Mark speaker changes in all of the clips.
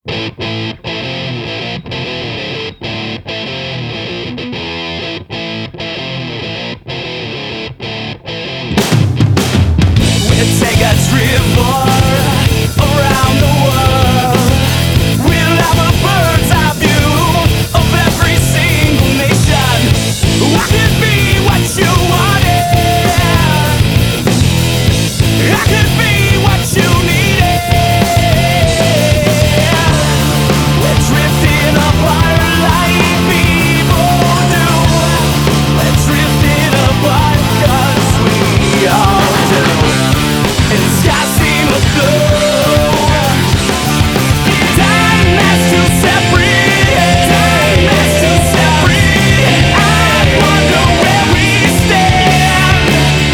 Speaker 1: Take a trip around the world. We'll have a bird's eye view of every single nation. I could be what you wanted. I could be what you needed. We're drifting apart like people do. We're drifting apart 'cause we all do. And the sky seems blue. Time has to separate. Time has to separate. I wonder where we stand.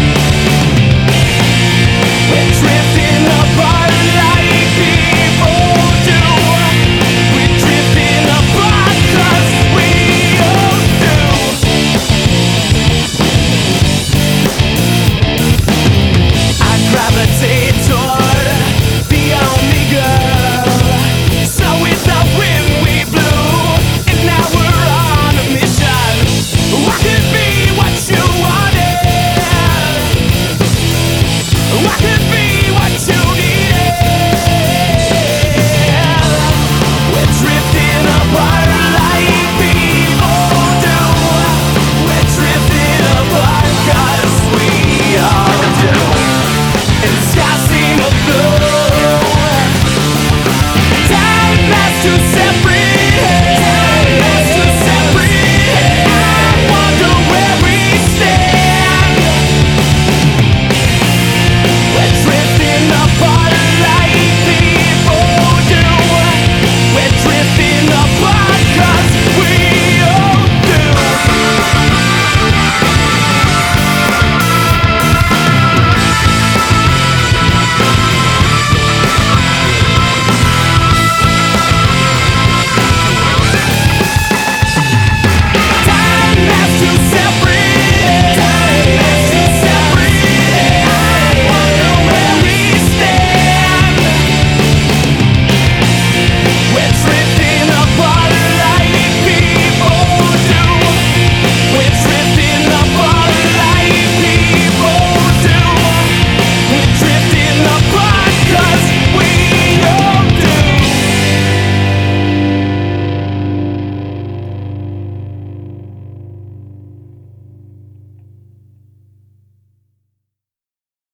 Speaker 1: We're drifting apart like people do. We're drifting apart 'cause we all do. I gravitate toward the only girl. So with the wind we blew, and now we're on a mission. I could be what you wanted. I could be what you needed. We're drifting apart like people do. We're drifting apart 'cause we all do. And the sky seems blue. Time has to separate.